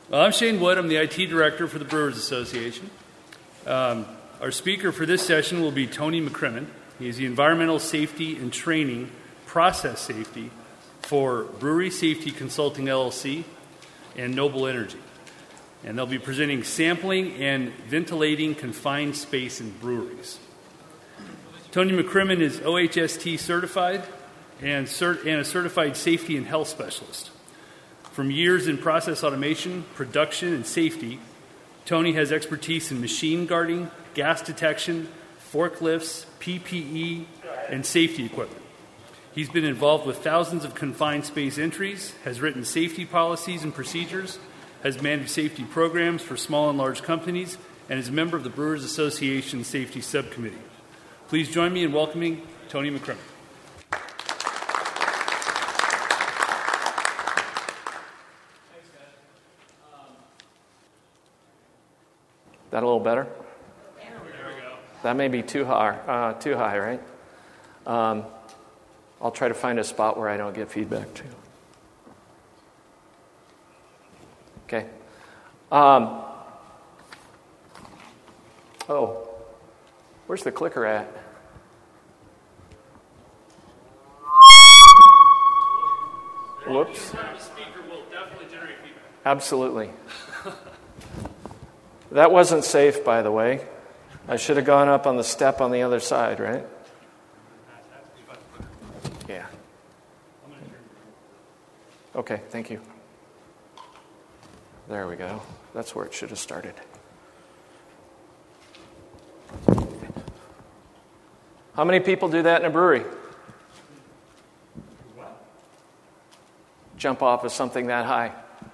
Well, I'm Shane Wood. I'm the IT Director for the Brewers Association. Our speaker for this session will be Tony McCrimmon. He is the Environmental Safety and Training Process Safety for Brewery Safety Consulting LLC and Noble Energy. And they'll be presenting sampling and ventilating confined space in breweries. Tony McCrimmon is OHST certified and a certified safety and health specialist. From years in process automation, production, and safety, Tony has expertise in machine guarding, gas detection, forklifts, PPE, and safety equipment. He's been involved with thousands of confined space entries, has written safety policies and procedures, has managed safety programs for small and large companies, and is a member of the Brewers Association Safety Subcommittee. Please join me in welcoming Tony McCrimmon. That a little better? There we go. That may be too high, right? I'll try to find a spot where I don't get feedback too. Okay. Where's the clicker at? Whoops. The speaker will definitely generate feedback. Absolutely. That wasn't safe, by the way. I should have gone up on the step on the other side, right? Yeah. Okay, thank you. There we go. That's where it should have started. How many people do that in a brewery? Jump off of something that high.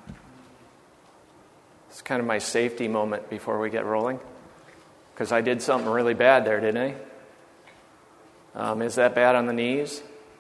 It's kind of my safety moment before we get rolling, because I did something really bad there, didn't I? Is that bad on the knees?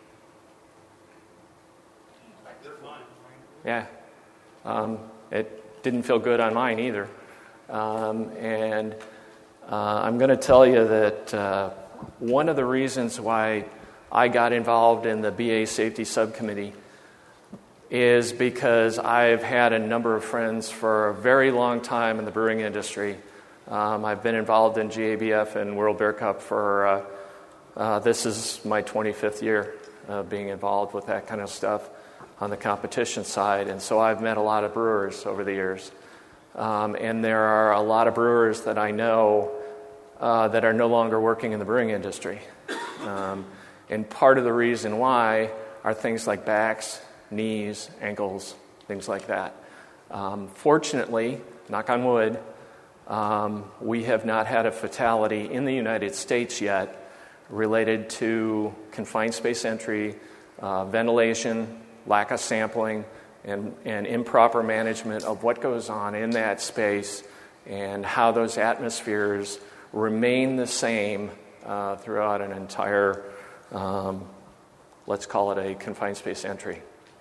Yeah. It didn't feel good on mine either. And I'm going to tell you that one of the reasons why I got involved in the BA Safety Subcommittee is because I've had a number of friends for a very long time in the brewing industry. I've been involved in GABF and World Beer Cup for, this is my 25th year being involved with that kind of stuff on the competition side. And so I've met a lot of brewers over the years. And there are a lot of brewers that I know that are no longer working in the brewing industry. And part of the reason why are things like backs, knees, ankles, things like that. Fortunately, knock on wood, we have not had a fatality in the United States yet related to confined space entry, ventilation, lack of sampling, and improper management of what goes on in that space and how those atmospheres remain the same throughout an entire, let's call it a confined space entry.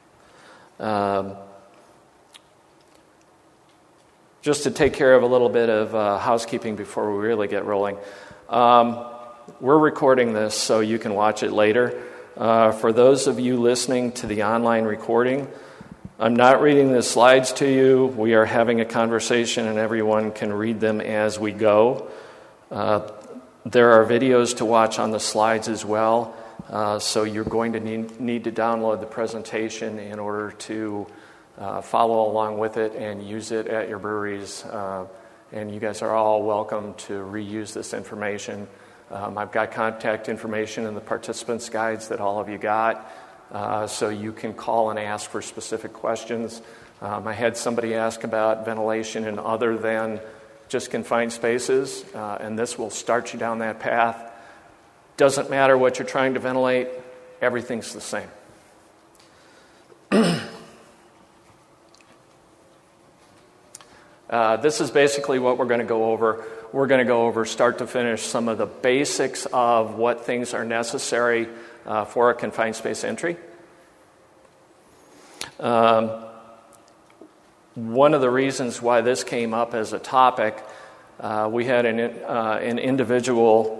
Just to take care of a little bit of housekeeping before we really get rolling. We're recording this so you can watch it later. For those of you listening to the online recording, I'm not reading the slides to you. We are having a conversation and everyone can read them as we go. There are videos to watch on the slides as well. So you're going to need to download the presentation in order to follow along with it and use it at your breweries. And you guys are all welcome to reuse this information. I've got contact information in the participants' guides that all of you got, so you can call and ask for specific questions. I had somebody ask about ventilation and other than just confined spaces, and this will start you down that path. Doesn't matter what you're trying to ventilate, everything's the same. This is basically what we're going to go over. We're going to go over start to finish some of the basics of what things are necessary for a confined space entry. One of the reasons why this came up as a topic, we had an individual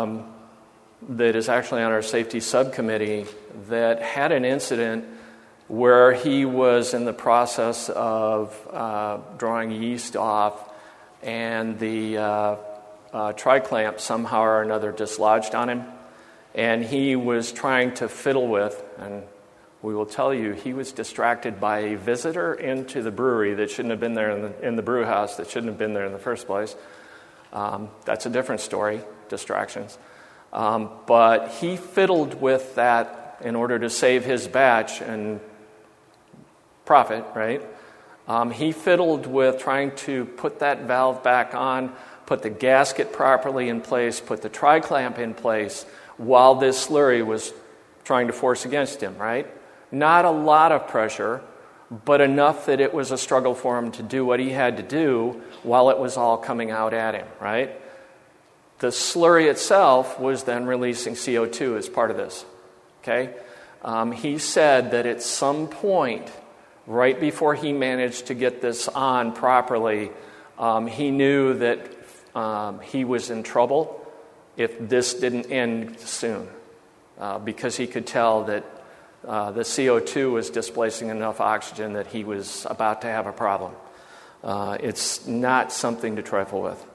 that is actually on our safety subcommittee that had an incident where he was in the process of drawing yeast off, and the tri-clamp somehow or another dislodged on him, and he was trying to fiddle with, and we will tell you, he was distracted by a visitor into the brewery that shouldn't have been there in the brew house, that shouldn't have been there in the first place. That's a different story, distractions. But he fiddled with that in order to save his batch and profit, right? He fiddled with trying to put that valve back on, put the gasket properly in place, put the tri-clamp in place, while this slurry was trying to force against him, right? Not a lot of pressure, but enough that it was a struggle for him to do what he had to do while it was all coming out at him, right? The slurry itself was then releasing CO2 as part of this, okay? He said that at some point, right before he managed to get this on properly, he knew that he was in trouble if this didn't end soon, because he could tell that the CO2 was displacing enough oxygen that he was about to have a problem. It's not something to trifle with.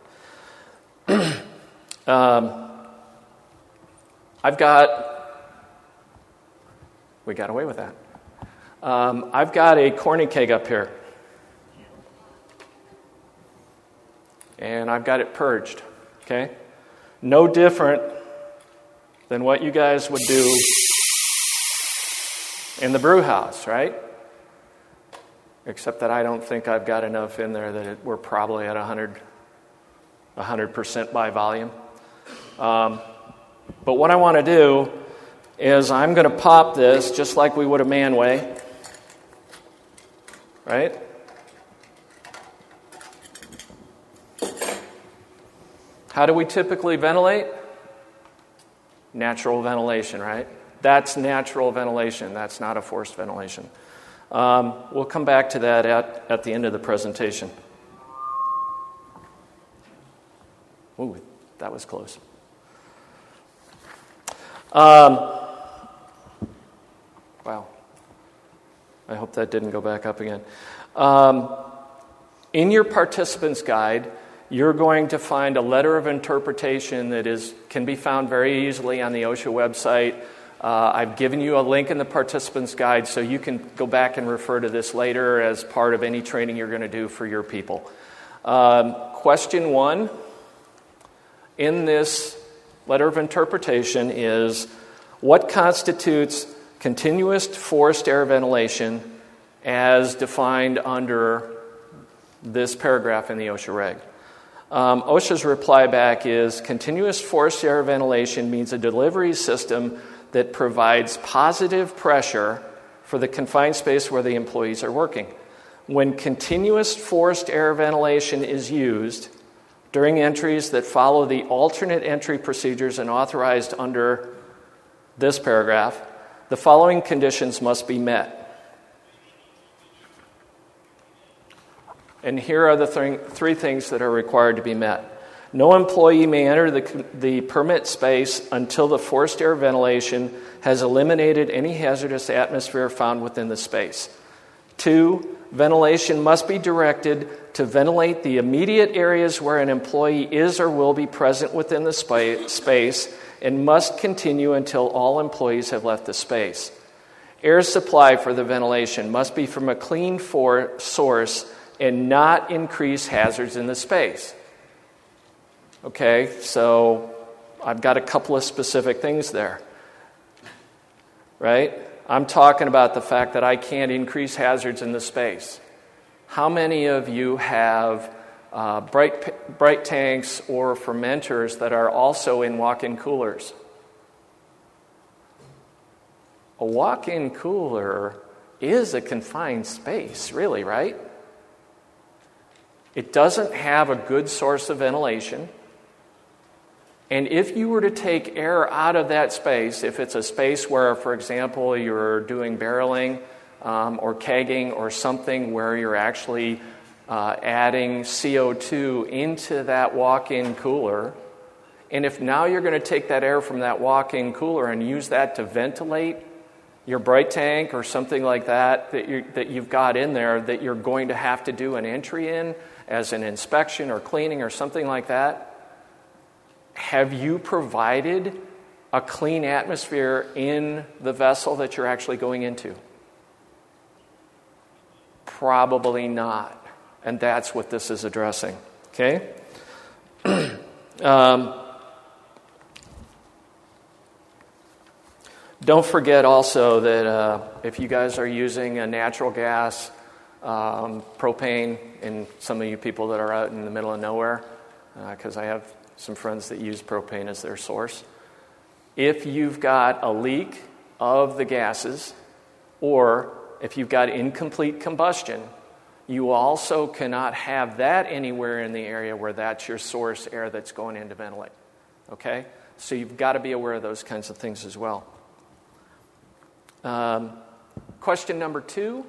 We got away with that. I've got a corny keg up here. And I've got it purged, okay? No different than what you guys would do in the brew house, right? Except that I don't think I've got enough in there that we're probably at 100% by volume. But what I want to do is I'm going to pop this just like we would a Manway, right? How do we typically ventilate? Natural ventilation, right? That's natural ventilation. That's not a forced ventilation. We'll come back to that at the end of the presentation. Ooh, that was close. Wow. I hope that didn't go back up again. In your participants guide, you're going to find a letter of interpretation that can be found very easily on the OSHA website. I've given you a link in the participants guide so you can go back and refer to this later as part of any training you're going to do for your people. Question 1 in this letter of interpretation is, what constitutes continuous forced air ventilation as defined under this paragraph in the OSHA reg? OSHA's reply back is, continuous forced air ventilation means a delivery system that provides positive pressure for the confined space where the employees are working. When continuous forced air ventilation is used during entries that follow the alternate entry procedures and authorized under this paragraph, the following conditions must be met. And here are the three things that are required to be met. No employee may enter the permit space until the forced air ventilation has eliminated any hazardous atmosphere found within the space. 2, ventilation must be directed to ventilate the immediate areas where an employee is or will be present within the space and must continue until all employees have left the space. Air supply for the ventilation must be from a clean source and not increase hazards in the space. Okay, so I've got a couple of specific things there, right? I'm talking about the fact that I can't increase hazards in the space. How many of you have bright tanks or fermenters that are also in walk-in coolers? A walk-in cooler is a confined space, really, right? It doesn't have a good source of ventilation. And if you were to take air out of that space, if it's a space where, for example, you're doing barreling or kegging or something where you're actually adding CO2 into that walk-in cooler, and if now you're going to take that air from that walk-in cooler and use that to ventilate your bright tank or something like that you've got in there that you're going to have to do an entry in as an inspection or cleaning or something like that, have you provided a clean atmosphere in the vessel that you're actually going into? Probably not. And that's what this is addressing. Okay? Don't forget also that if you guys are using a natural gas, propane, and some of you people that are out in the middle of nowhere, because I have some friends that use propane as their source, if you've got a leak of the gases, or if you've got incomplete combustion, you also cannot have that anywhere in the area where that's your source air that's going in to ventilate. Okay? So you've got to be aware of those kinds of things as well. Question number 2.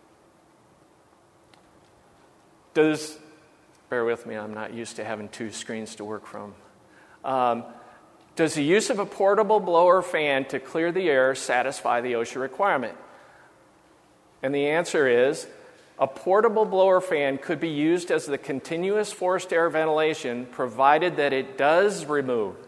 Bear with me, I'm not used to having 2 screens to work from. Does the use of a portable blower fan to clear the air satisfy the OSHA requirement? And the answer is, a portable blower fan could be used as the continuous forced air ventilation, provided that it does remove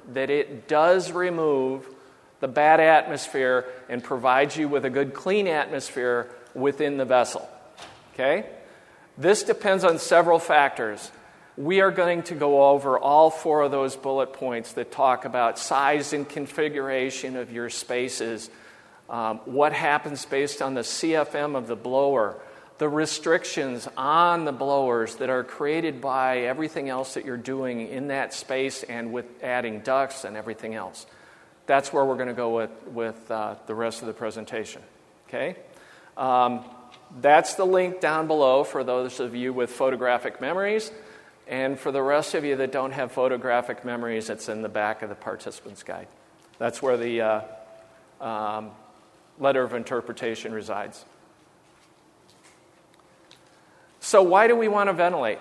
the bad atmosphere and provides you with a good clean atmosphere within the vessel. Okay? This depends on several factors. We are going to go over all 4 of those bullet points that talk about size and configuration of your spaces, what happens based on the CFM of the blower, the restrictions on the blowers that are created by everything else that you're doing in that space and with adding ducts and everything else. That's where we're going to go with the rest of the presentation. Okay? That's the link down below for those of you with photographic memories. And for the rest of you that don't have photographic memories, it's in the back of the participant's guide. That's where the letter of interpretation resides. So why do we want to ventilate?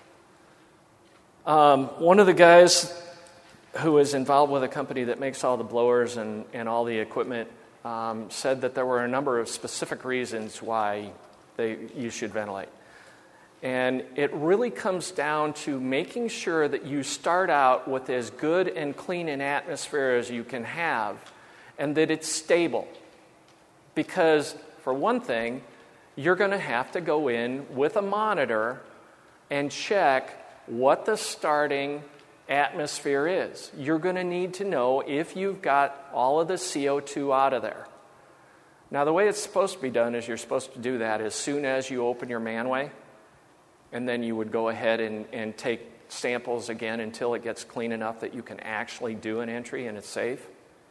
One of the guys who is involved with a company that makes all the blowers and all the equipment said that there were a number of specific reasons why you should ventilate. And it really comes down to making sure that you start out with as good and clean an atmosphere as you can have, and that it's stable. Because, for one thing, you're going to have to go in with a monitor and check what the starting atmosphere is. You're going to need to know if you've got all of the CO2 out of there. Now, the way it's supposed to be done is you're supposed to do that as soon as you open your manway, and then you would go ahead and take samples again until it gets clean enough that you can actually do an entry and it's safe.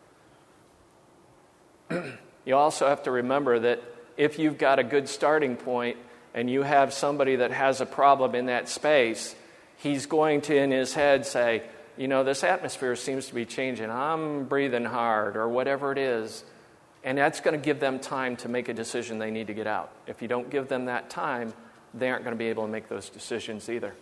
You also have to remember that if you've got a good starting point and you have somebody that has a problem in that space, he's going to, in his head, say, this atmosphere seems to be changing. I'm breathing hard, or whatever it is. And that's going to give them time to make a decision they need to get out. If you don't give them that time, they aren't going to be able to make those decisions either.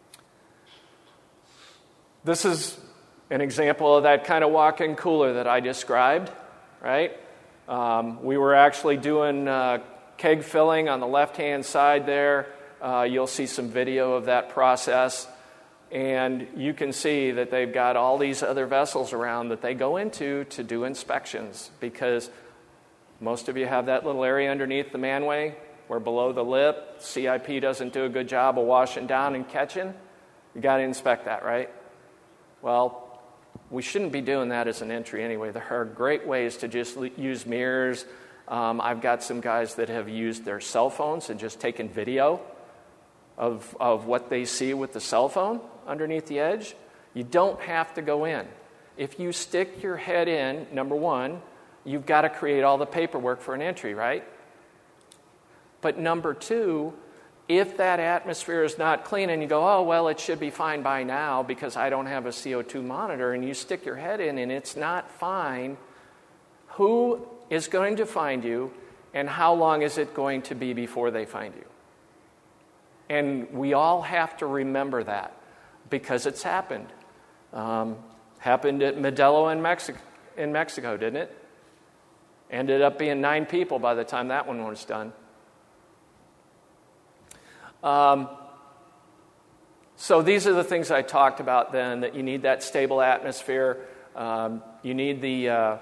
This is an example of that kind of walk-in cooler that I described, right? We were actually doing keg filling on the left-hand side there. You'll see some video of that process. And you can see that they've got all these other vessels around that they go into to do inspections, because most of you have that little area underneath the manway where below the lip, CIP doesn't do a good job of washing down and catching. You got to inspect that, right? Well, we shouldn't be doing that as an entry anyway. There are great ways to just use mirrors. I've got some guys that have used their cell phones and just taken video of what they see with the cell phone underneath the edge. You don't have to go in. If you stick your head in, number one, you've got to create all the paperwork for an entry, right? But number two, if that atmosphere is not clean and you go, oh, well, it should be fine by now because I don't have a CO2 monitor, and you stick your head in and it's not fine, who is going to find you, and how long is it going to be before they find you? And we all have to remember that, because it's happened. Happened at Modelo in Mexico, didn't it? Ended up being 9 people by the time that one was done. So these are the things I talked about then, that you need that stable atmosphere. You need the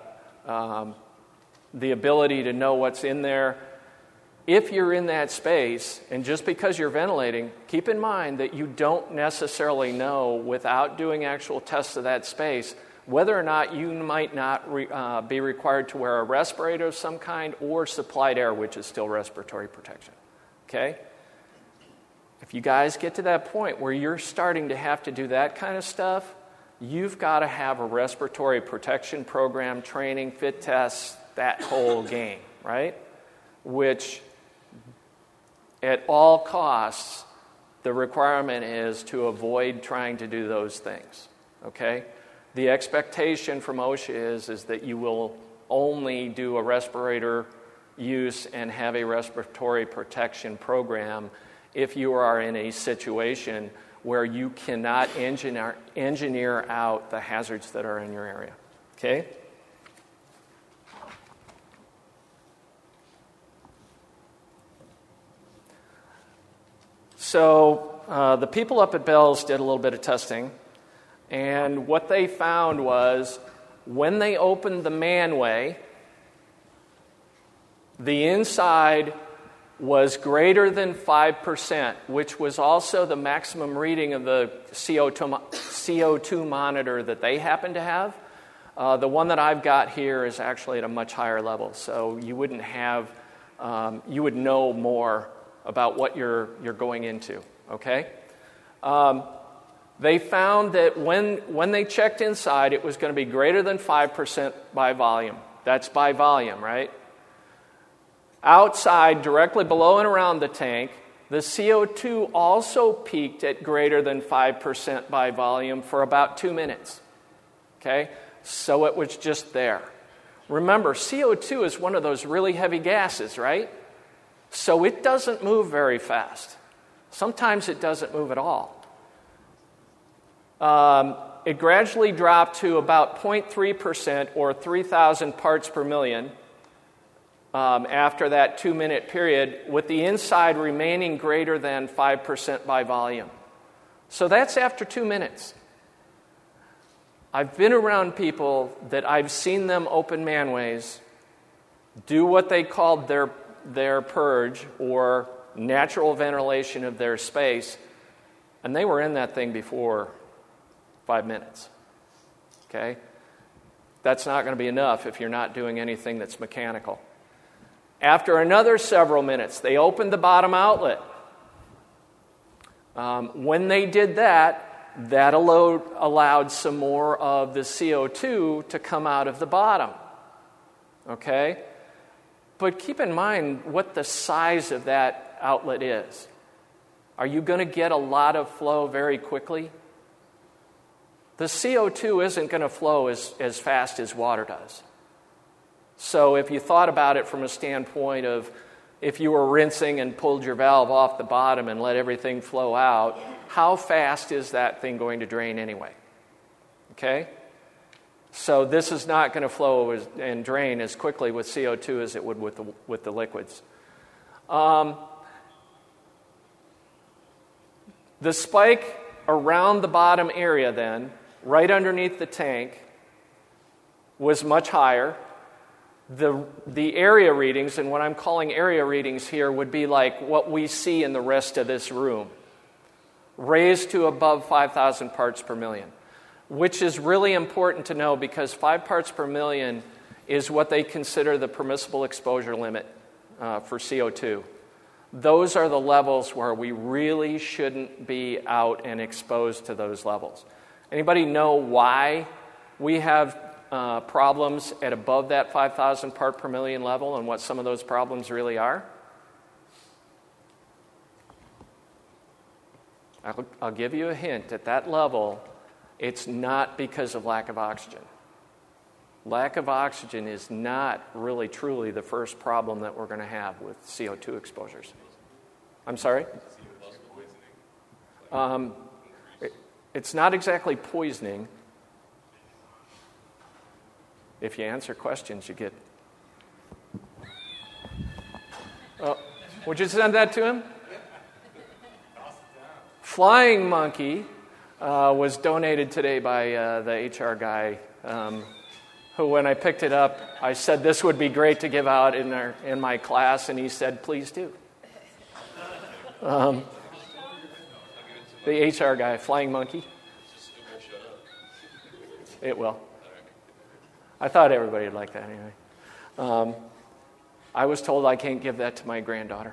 ability to know what's in there. If you're in that space, and just because you're ventilating, keep in mind that you don't necessarily know, without doing actual tests of that space, whether or not you might not be required to wear a respirator of some kind or supplied air, which is still respiratory protection. Okay? If you guys get to that point where you're starting to have to do that kind of stuff, you've got to have a respiratory protection program, training, fit tests, that whole game, right? Which, at all costs, the requirement is to avoid trying to do those things, okay? The expectation from OSHA is that you will only do a respirator use and have a respiratory protection program if you are in a situation where you cannot engineer out the hazards that are in your area, okay? So the people up at Bell's did a little bit of testing, and what they found was when they opened the manway, the inside was greater than 5%, which was also the maximum reading of the CO2 monitor that they happen to have. The one that I've got here is actually at a much higher level, so you wouldn't have, you would know more about what you're going into, okay? They found that when they checked inside, it was going to be greater than 5% by volume. That's by volume, right? Outside, directly below and around the tank, the CO2 also peaked at greater than 5% by volume for about 2 minutes, okay? So it was just there. Remember, CO2 is one of those really heavy gases, right? So it doesn't move very fast. Sometimes it doesn't move at all. It gradually dropped to about 0.3% or 3,000 parts per million after that 2-minute period, with the inside remaining greater than 5% by volume. So that's after 2 minutes. I've been around people that I've seen them open manways, do what they called their purge or natural ventilation of their space, and they were in that thing before 5 minutes. Okay? That's not going to be enough if you're not doing anything that's mechanical. After another several minutes, they opened the bottom outlet. When they did that, that allowed some more of the CO2 to come out of the bottom. Okay? But keep in mind what the size of that outlet is. Are you going to get a lot of flow very quickly? The CO2 isn't going to flow as fast as water does. So if you thought about it from a standpoint of if you were rinsing and pulled your valve off the bottom and let everything flow out, how fast is that thing going to drain anyway? Okay? So this is not going to flow and drain as quickly with CO2 as it would with the liquids. The spike around the bottom area then, right underneath the tank, was much higher. The area readings, and what I'm calling area readings here, would be like what we see in the rest of this room, raised to above 5,000 parts per million, which is really important to know because 5 parts per million is what they consider the permissible exposure limit for CO2. Those are the levels where we really shouldn't be out and exposed to those levels. Anybody know why we have problems at above that 5,000 part per million level and what some of those problems really are? I'll give you a hint. At that level, it's not because of lack of oxygen. Lack of oxygen is not really truly the first problem that we're going to have with CO2 exposures. I'm sorry? It's not exactly poisoning. If you answer questions, you get Would you send that to him? Flying Monkey was donated today by the HR guy, who, when I picked it up, I said this would be great to give out in my class, and he said, please do. The HR guy, Flying Monkey. It will. I thought everybody would like that anyway. I was told I can't give that to my granddaughter.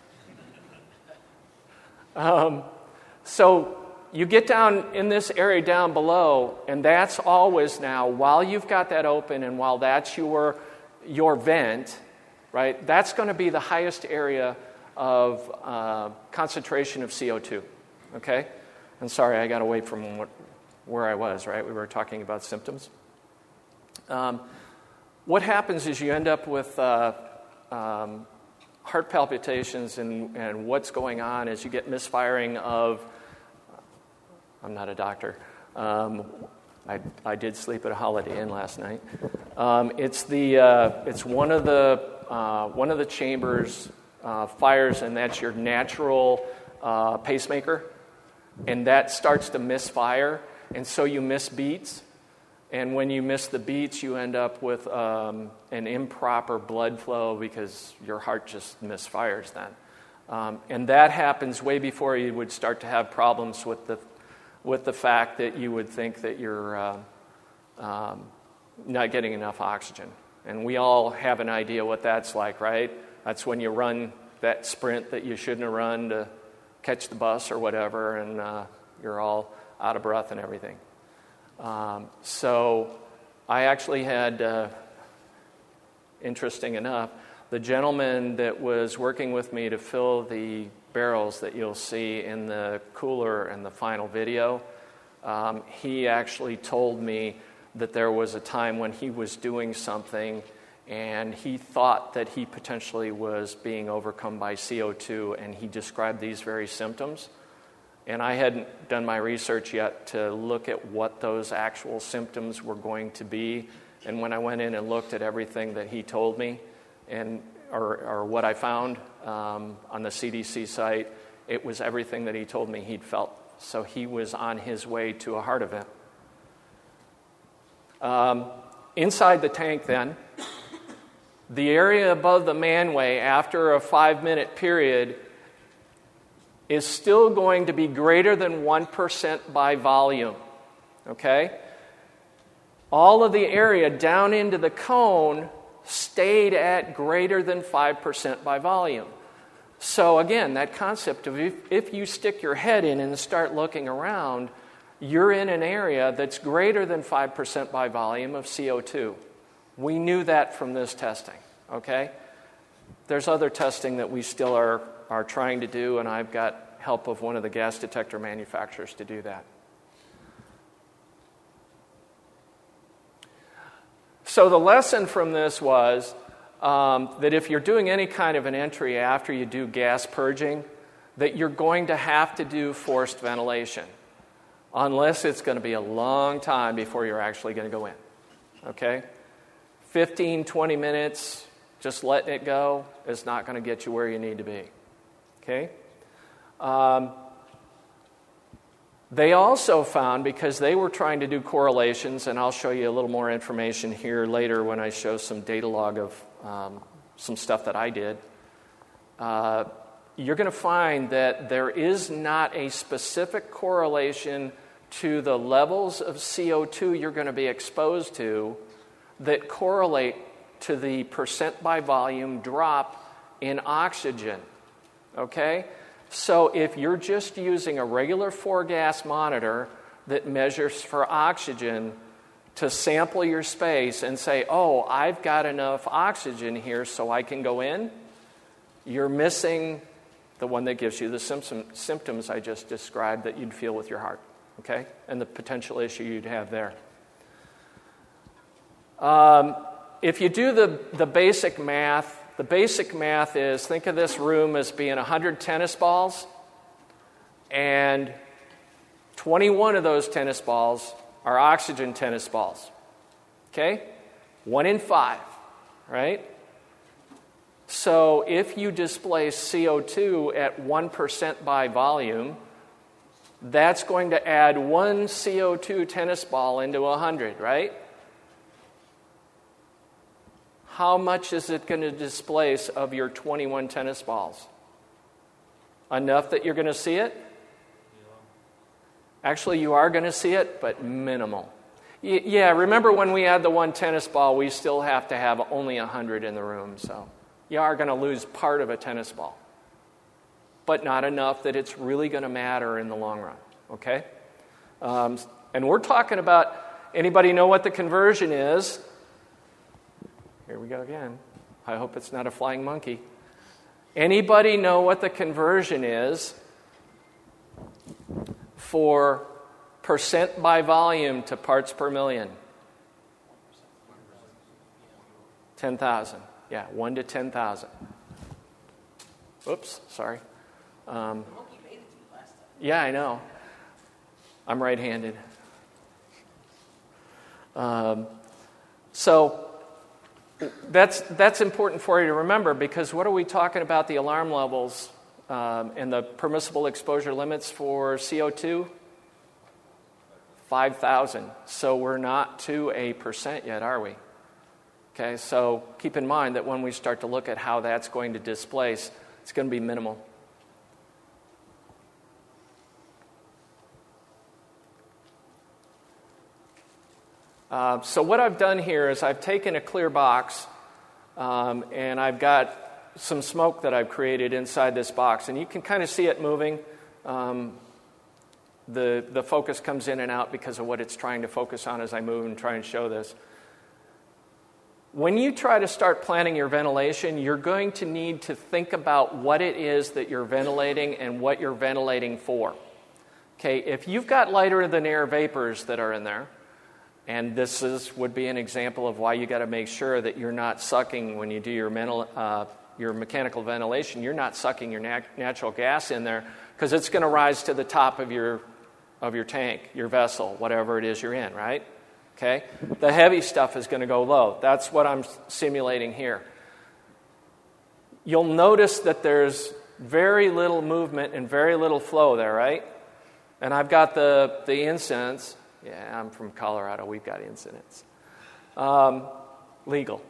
So you get down in this area down below, and that's always now, while you've got that open and while that's your vent, right, that's going to be the highest area of concentration of CO2, okay? And sorry, I got away from where I was, right? We were talking about symptoms. What happens is you end up with heart palpitations, and what's going on is you get misfiring of, I'm not a doctor. I did sleep at a Holiday Inn last night. It's one of the chambers fires, and that's your natural pacemaker, and that starts to misfire, and so you miss beats. And when you miss the beats, you end up with an improper blood flow because your heart just misfires then. And that happens way before you would start to have problems with the fact that you would think that you're not getting enough oxygen. And we all have an idea what that's like, right? That's when you run that sprint that you shouldn't have run to catch the bus or whatever, and you're all out of breath and everything. So I actually had, interesting enough, the gentleman that was working with me to fill the barrels that you'll see in the cooler and the final video, he actually told me that there was a time when he was doing something and he thought that he potentially was being overcome by CO2, and he described these very symptoms. And I hadn't done my research yet to look at what those actual symptoms were going to be. And when I went in and looked at everything that he told me, or what I found on the CDC site, it was everything that he told me he'd felt. So he was on his way to a heart event. Inside the tank then, the area above the manway after a 5-minute period is still going to be greater than 1% by volume, okay? All of the area down into the cone stayed at greater than 5% by volume. So again, that concept of if you stick your head in and start looking around, you're in an area that's greater than 5% by volume of CO2. We knew that from this testing, okay? There's other testing that we still are trying to do, and I've got help of one of the gas detector manufacturers to do that. So the lesson from this was that if you're doing any kind of an entry after you do gas purging, that you're going to have to do forced ventilation, unless it's going to be a long time before you're actually going to go in, okay? 15, 20 minutes, just letting it go is not going to get you where you need to be, okay? They also found, because they were trying to do correlations, and I'll show you a little more information here later when I show some data log of some stuff that I did, you're going to find that there is not a specific correlation to the levels of CO2 you're going to be exposed to that correlate to the percent by volume drop in oxygen, okay? So if you're just using a regular 4-gas monitor that measures for oxygen to sample your space and say, oh, I've got enough oxygen here so I can go in, you're missing the one that gives you the symptoms I just described that you'd feel with your heart, okay? And the potential issue you'd have there. If you do the basic math, the basic math is, think of this room as being 100 tennis balls, and 21 of those tennis balls are oxygen tennis balls. Okay? 1 in 5, right? So if you displace CO2 at 1% by volume, that's going to add 1 CO2 tennis ball into 100, right? How much is it going to displace of your 21 tennis balls? Enough that you're going to see it? Actually, you are going to see it, but minimal. Yeah, remember when we add the 1 tennis ball, we still have to have only 100 in the room, so you are going to lose part of a tennis ball, but not enough that it's really going to matter in the long run, okay? And we're talking about, anybody know what the conversion is? Here we go again. I hope it's not a flying monkey. Anybody know what the conversion is for percent by volume to parts per million? 10,000. Yeah, 1 to 10,000. Oops, sorry. Yeah, I know. I'm right-handed. So that's important for you to remember, because what are we talking about the alarm levels and the permissible exposure limits for CO2? 5,000. So we're not to 1% yet, are we? Okay, so keep in mind that when we start to look at how that's going to displace, it's going to be minimal. So what I've done here is I've taken a clear box and I've got some smoke that I've created inside this box. And you can kind of see it moving. The focus comes in and out because of what it's trying to focus on as I move and try and show this. When you try to start planning your ventilation, you're going to need to think about what it is that you're ventilating and what you're ventilating for. Okay, if you've got lighter than air vapors that are in there, and this would be an example of why you got to make sure that you're not sucking when you do your mechanical ventilation, you're not sucking your natural gas in there, because it's going to rise to the top of your tank, your vessel, whatever it is you're in, right? Okay? The heavy stuff is going to go low. That's what I'm simulating here. You'll notice that there's very little movement and very little flow there, right? And I've got the incidents. Yeah, I'm from Colorado. We've got incidents. Legal.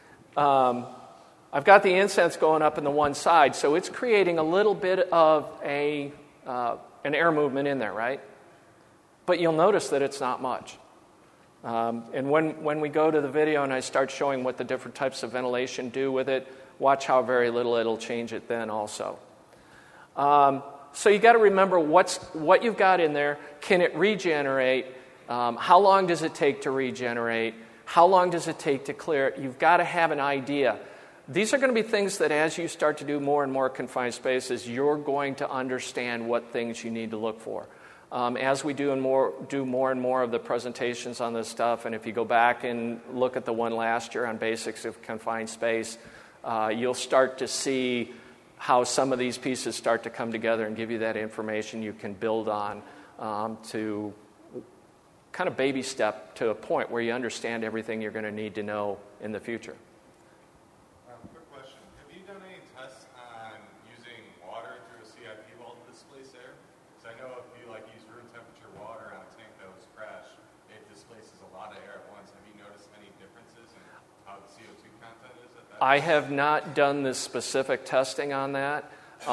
I've got the incense going up in the one side, so it's creating a little bit of an air movement in there, right? But you'll notice that it's not much. And when we go to the video and I start showing what the different types of ventilation do with it, watch how very little it'll change it then also. So you got to remember what you've got in there. Can it regenerate? How long does it take to regenerate? How long does it take to clear it? You've got to have an idea. These are going to be things that as you start to do more and more confined spaces, you're going to understand what things you need to look for. As we do more and more of the presentations on this stuff, and if you go back and look at the one last year on basics of confined space, you'll start to see how some of these pieces start to come together and give you that information you can build on to kind of baby step to a point where you understand everything you're going to need to know in the future. Quick question. Have you done any tests on using water through a CIP well to displace air? Because I know if you use room temperature water on a tank that was crashed, it displaces a lot of air at once. Have you noticed any differences in how the CO2 content is at that? I have not done the specific testing on that,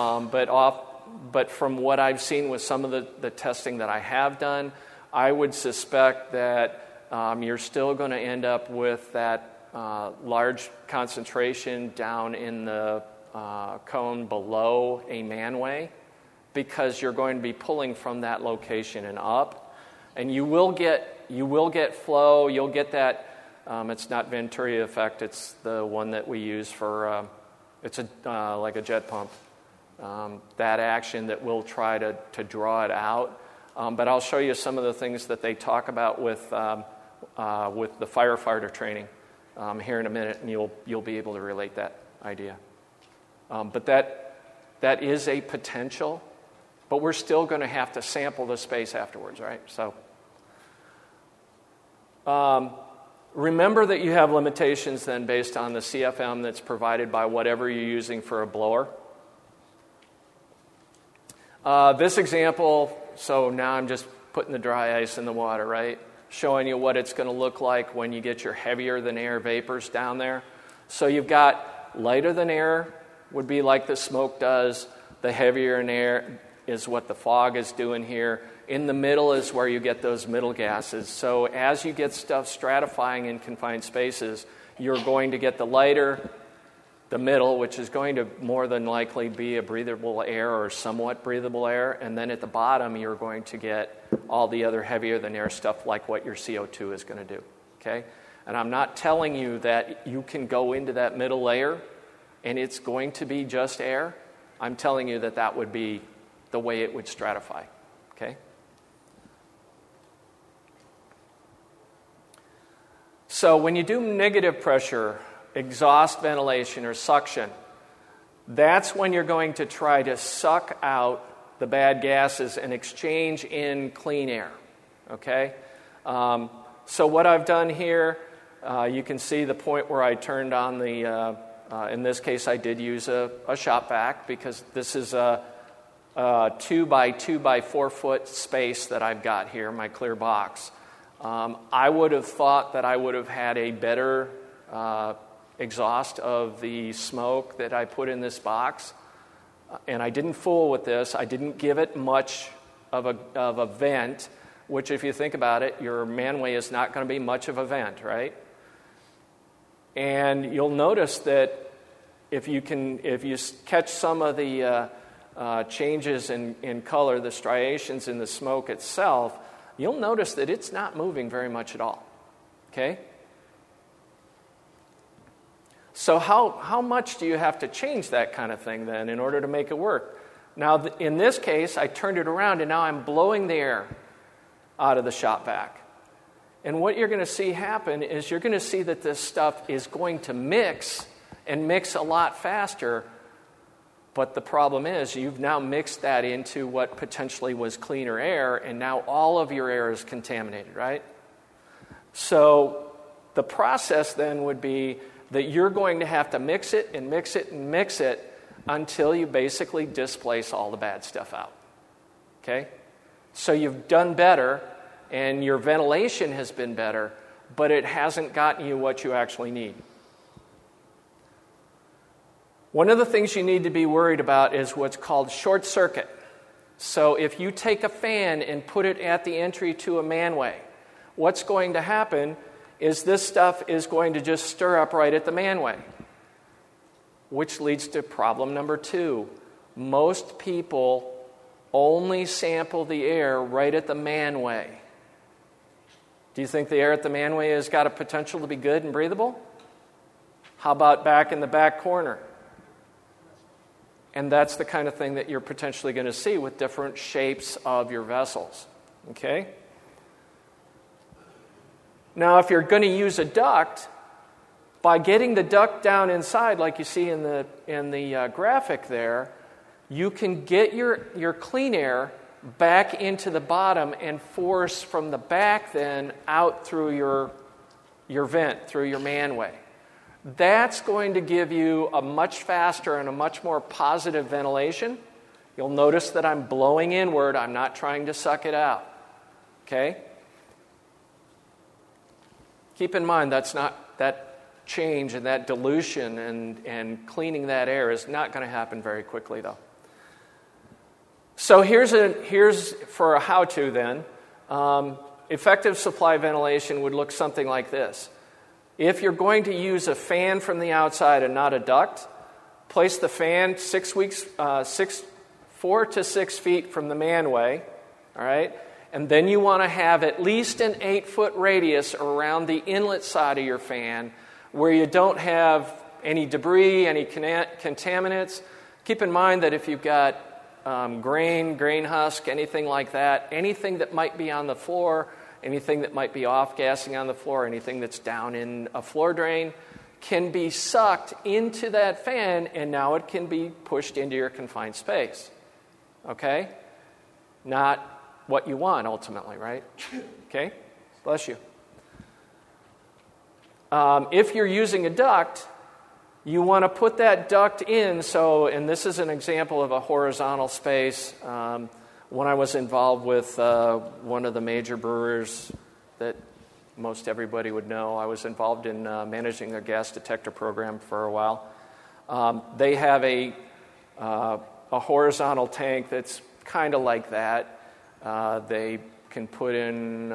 but from what I've seen with some of the testing that I have done, I would suspect that you're still going to end up with that large concentration down in the cone below a manway, because you're going to be pulling from that location and up, and you will get flow. You'll get that. It's not Venturi effect. It's the one that we use for. It's like a jet pump. That action that will try to draw it out. But I'll show you some of the things that they talk about with the firefighter training here in a minute, and you'll be able to relate that idea. But that is a potential, but we're still going to have to sample the space afterwards, right? So remember that you have limitations then based on the CFM that's provided by whatever you're using for a blower. This example, so now I'm just putting the dry ice in the water, right? Showing you what it's going to look like when you get your heavier than air vapors down there. So you've got lighter than air would be like the smoke does. The heavier in air is what the fog is doing here. In the middle is where you get those middle gases. So as you get stuff stratifying in confined spaces, you're going to get the lighter, the middle, which is going to more than likely be a breathable air or somewhat breathable air, and then at the bottom you're going to get all the other heavier than air stuff like what your CO2 is going to do. Okay? And I'm not telling you that you can go into that middle layer and it's going to be just air. I'm telling you that that would be the way it would stratify. Okay? So when you do negative pressure, exhaust ventilation or suction, that's when you're going to try to suck out the bad gases and exchange in clean air. Okay? So what I've done here, you can see the point where I turned on the, in this case I did use a shop vac because this is a 2 by 2 by 4 foot space that I've got here, my clear box. I would have thought that I would have had a better exhaust of the smoke that I put in this box, and I didn't fool with this. I didn't give it much of a vent, which if you think about it, your manway is not going to be much of a vent, right? And you'll notice that if you catch some of the changes in color, the striations in the smoke itself, you'll notice that it's not moving very much at all. Okay? So how much do you have to change that kind of thing then in order to make it work? Now, in this case, I turned it around and now I'm blowing the air out of the shop vac. And what you're going to see happen is you're going to see that this stuff is going to mix and mix a lot faster. But the problem is you've now mixed that into what potentially was cleaner air, and now all of your air is contaminated, right? So the process then would be that you're going to have to mix it and mix it and mix it until you basically displace all the bad stuff out. Okay? So you've done better, and your ventilation has been better, but it hasn't gotten you what you actually need. One of the things you need to be worried about is what's called short circuit. So if you take a fan and put it at the entry to a manway, what's going to happen is this stuff is going to just stir up right at the manway, which leads to problem number 2. Most people only sample the air right at the manway. Do you think the air at the manway has got a potential to be good and breathable? How about back in the back corner? And that's the kind of thing that you're potentially going to see with different shapes of your vessels. Okay? Now, if you're going to use a duct, by getting the duct down inside, like you see in the graphic there, you can get your clean air back into the bottom and force from the back then out through your vent, through your manway. That's going to give you a much faster and a much more positive ventilation. You'll notice that I'm blowing inward. I'm not trying to suck it out. Okay? Keep in mind that change and that dilution and cleaning that air is not going to happen very quickly, though. So here's for a how-to then. Effective supply ventilation would look something like this. If you're going to use a fan from the outside and not a duct, place the fan 4 to 6 feet from the manway, all right? And then you want to have at least an 8-foot radius around the inlet side of your fan where you don't have any debris, any contaminants. Keep in mind that if you've got grain husk, anything like that, anything that might be on the floor, anything that might be off-gassing on the floor, anything that's down in a floor drain, can be sucked into that fan, and now it can be pushed into your confined space. Okay? Not what you want, ultimately, right? Okay? Bless you. If you're using a duct, you want to put that duct in. So, and this is an example of a horizontal space. When I was involved with one of the major brewers that most everybody would know, I was involved in managing their gas detector program for a while. They have a horizontal tank that's kind of like that. They can put in,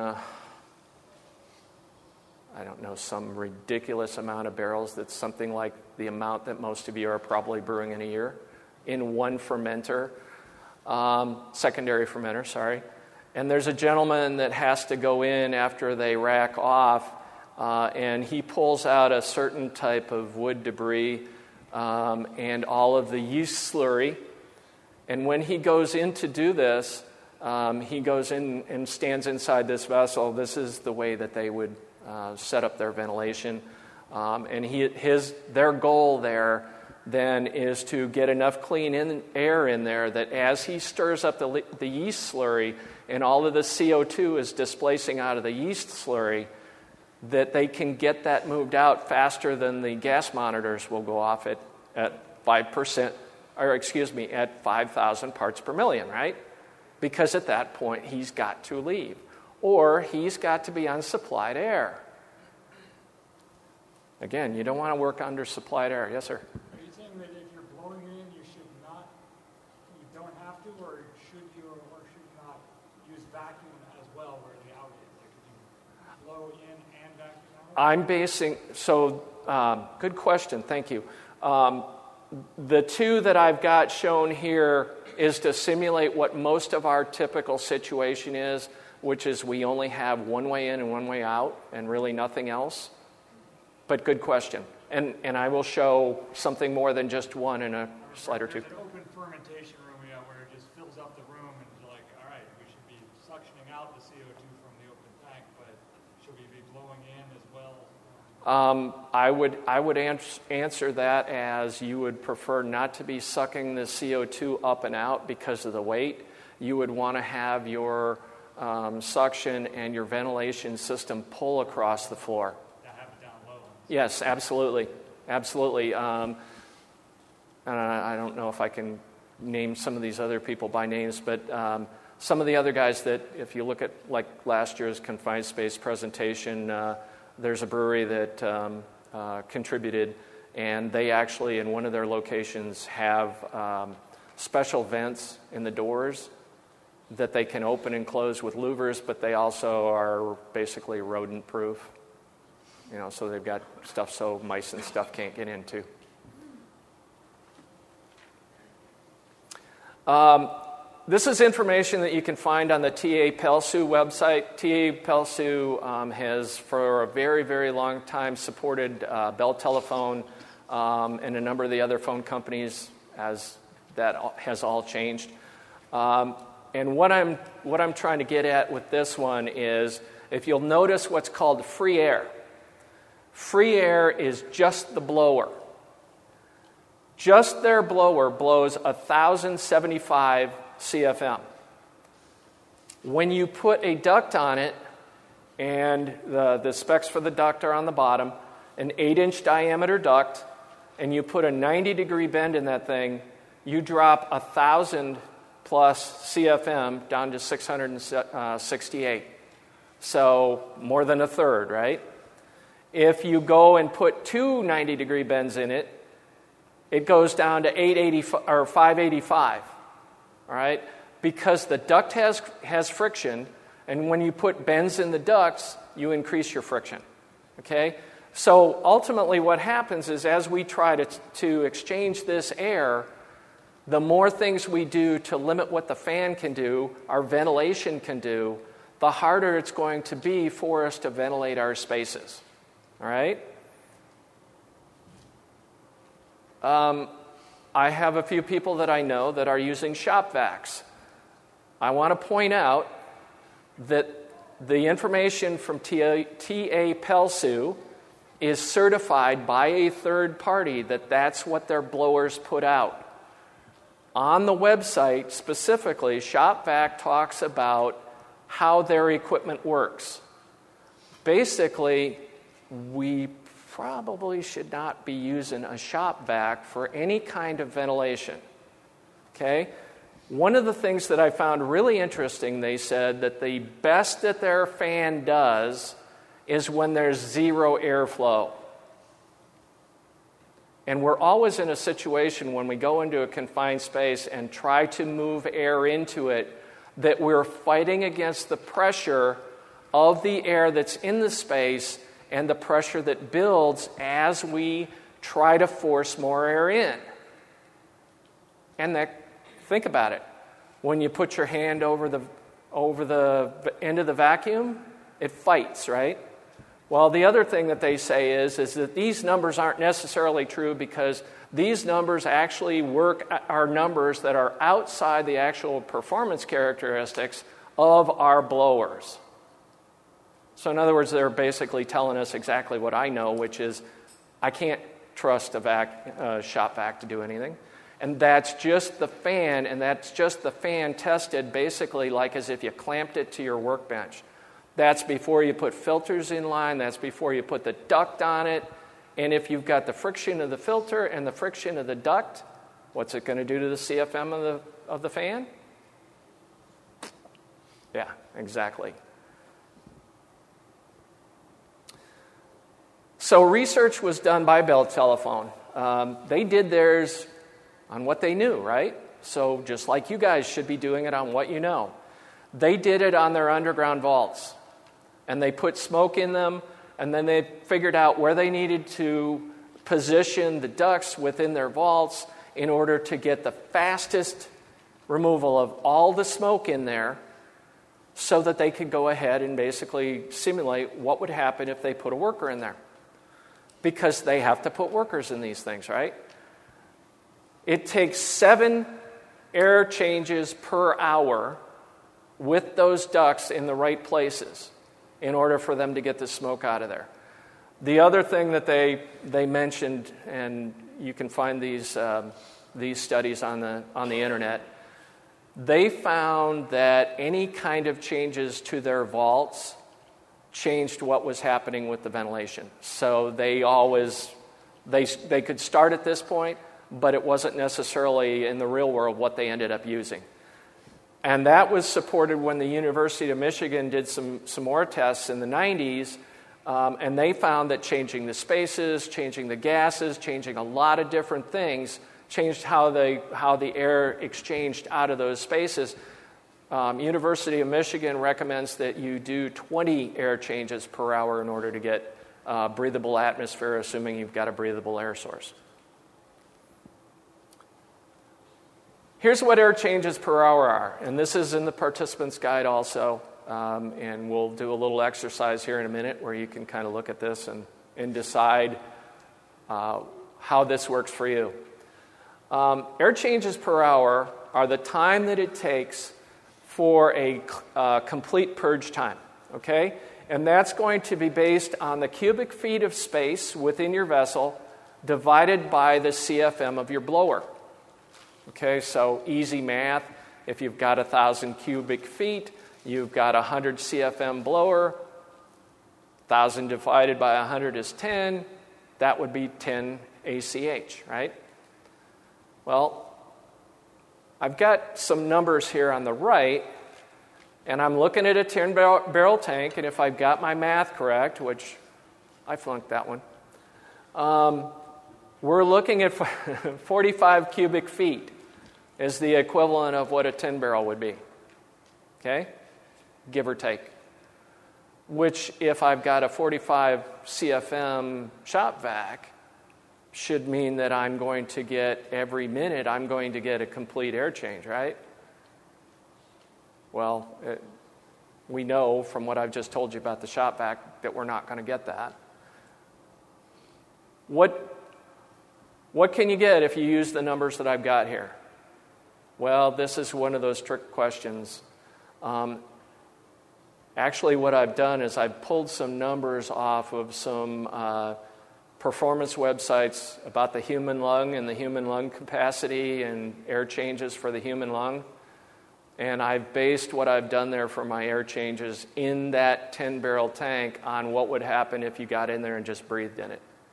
some ridiculous amount of barrels. That's something like the amount that most of you are probably brewing in a year in one fermenter, secondary fermenter, sorry. And there's a gentleman that has to go in after they rack off, and he pulls out a certain type of wood debris and all of the yeast slurry. And when he goes in to do this, he goes in and stands inside this vessel. This is the way that they would set up their ventilation. And their goal there then is to get enough clean air in there that as he stirs up the yeast slurry and all of the CO2 is displacing out of the yeast slurry, that they can get that moved out faster than the gas monitors will go off at 5%, at 5,000 parts per million, right? Because at that point, he's got to leave. Or he's got to be on supplied air. Again, you don't want to work under supplied air. Yes, sir? Are you saying that if you're blowing in, you don't have to, or should you or should not use vacuum as well where the out is? Like, could you blow in and vacuum out? Good question. Thank you. The two that I've got shown here is to simulate what most of our typical situation is, which is we only have one way in and one way out and really nothing else. But good question. And I will show something more than just one in a slide or two. There's an open fermentation room where it just fills up the room and it's like, all right, we should be suctioning out the CO2 from the open tank, but should we be blowing in as well? I would answer that as you would prefer not to be sucking the CO2 up and out because of the weight. You would want to have your suction and your ventilation system pull across the floor. Have it down low. Yes, absolutely. Absolutely. And I don't know if I can name some of these other people by names, but some of the other guys that, if you look at like last year's confined space presentation, there's a brewery that contributed, and they actually, in one of their locations, have special vents in the doors that they can open and close with louvers, but they also are basically rodent-proof. So they've got stuff so mice and stuff can't get into. This is information that you can find on the TA PELSU website. TA PELSU has, for a very, very long time, supported Bell Telephone and a number of the other phone companies, as that has all changed. And what I'm trying to get at with this one is, if you'll notice what's called free air. Free air is just the blower. Just their blower blows 1,075 CFM. When you put a duct on it, and the specs for the duct are on the bottom, an 8-inch diameter duct, and you put a 90-degree bend in that thing, you drop 1,000 plus CFM down to 668. So more than a third, right? If you go and put two 90-degree bends in it, it goes down to 585. All right? Because the duct has friction, and when you put bends in the ducts, you increase your friction. Okay? So ultimately what happens is, as we try to exchange this air, the more things we do to limit what the fan can do, our ventilation can do, the harder it's going to be for us to ventilate our spaces. All right? I have a few people that I know that are using shop vacs. I want to point out that the information from TA PELSU is certified by a third party that that's what their blowers put out. On the website, specifically, ShopVac talks about how their equipment works. Basically, we probably should not be using a shop vac for any kind of ventilation. Okay? One of the things that I found really interesting, they said that the best that their fan does is when there's zero airflow. And we're always in a situation when we go into a confined space and try to move air into it that we're fighting against the pressure of the air that's in the space and the pressure that builds as we try to force more air in. And think about it. When you put your hand over the end of the vacuum, it fights, right? Well, the other thing that they say is that these numbers aren't necessarily true because these numbers actually are numbers that are outside the actual performance characteristics of our blowers. So in other words, they're basically telling us exactly what I know, which is I can't trust a shop vac to do anything. And that's just the fan, and that's just the fan tested basically like as if you clamped it to your workbench. That's before you put filters in line. That's before you put the duct on it. And if you've got the friction of the filter and the friction of the duct, what's it going to do to the CFM of the fan? Yeah, exactly. So research was done by Bell Telephone. They did theirs on what they knew, right? So just like you guys should be doing it on what you know. They did it on their underground vaults. And they put smoke in them, and then they figured out where they needed to position the ducts within their vaults in order to get the fastest removal of all the smoke in there so that they could go ahead and basically simulate what would happen if they put a worker in there. Because they have to put workers in these things, right? It takes 7 air changes per hour with those ducts in the right places in order for them to get the smoke out of there. The other thing that they mentioned, and you can find these studies on the internet, they found that any kind of changes to their vaults changed what was happening with the ventilation. So they could start at this point, but it wasn't necessarily in the real world what they ended up using. And that was supported when the University of Michigan did some more tests in the 90s, and they found that changing the spaces, changing the gases, changing a lot of different things changed how the air exchanged out of those spaces. University of Michigan recommends that you do 20 air changes per hour in order to get breathable atmosphere, assuming you've got a breathable air source. Here's what air changes per hour are, and this is in the participant's guide also, and we'll do a little exercise here in a minute where you can kind of look at this and decide how this works for you. Air changes per hour are the time that it takes for a complete purge time, okay? And that's going to be based on the cubic feet of space within your vessel divided by the CFM of your blower. Okay, so easy math. If you've got 1,000 cubic feet, you've got 100 CFM blower. 1,000 divided by 100 is 10. That would be 10 ACH, right? Well, I've got some numbers here on the right, and I'm looking at a 10-barrel tank, and if I've got my math correct, which I flunked that one, we're looking at 45 cubic feet is the equivalent of what a 10-barrel would be, okay? Give or take. Which, if I've got a 45 CFM shop vac, should mean that I'm going to get, every minute, I'm going to get a complete air change, right? Well, we know from what I've just told you about the shop vac that we're not going to get that. What can you get if you use the numbers that I've got here? Well, this is one of those trick questions. Actually, what I've done is I've pulled some numbers off of some performance websites about the human lung and the human lung capacity and air changes for the human lung. And I've based what I've done there for my air changes in that 10-barrel tank on what would happen if you got in there and just breathed in it.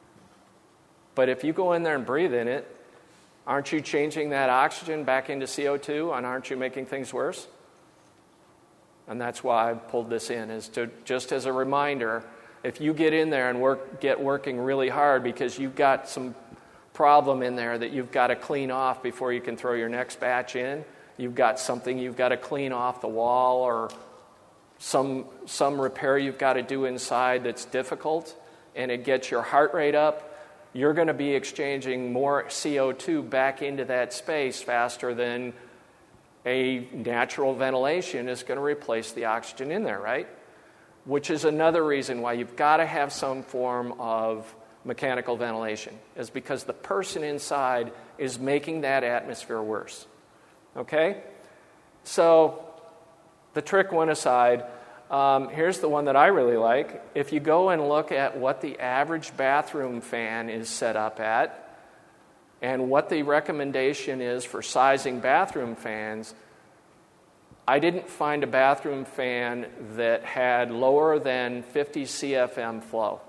But if you go in there and breathe in it, aren't you changing that oxygen back into CO2, and aren't you making things worse? And that's why I pulled this in, is to just as a reminder, if you get in there and get working really hard because you've got some problem in there that you've got to clean off before you can throw your next batch in, you've got something you've got to clean off the wall, or some repair you've got to do inside that's difficult, and it gets your heart rate up, you're going to be exchanging more CO2 back into that space faster than a natural ventilation is going to replace the oxygen in there, right? Which is another reason why you've got to have some form of mechanical ventilation, is because the person inside is making that atmosphere worse. Okay? So, the trick one aside, here's the one that I really like. If you go and look at what the average bathroom fan is set up at, and what the recommendation is for sizing bathroom fans, I didn't find a bathroom fan that had lower than 50 CFM flow.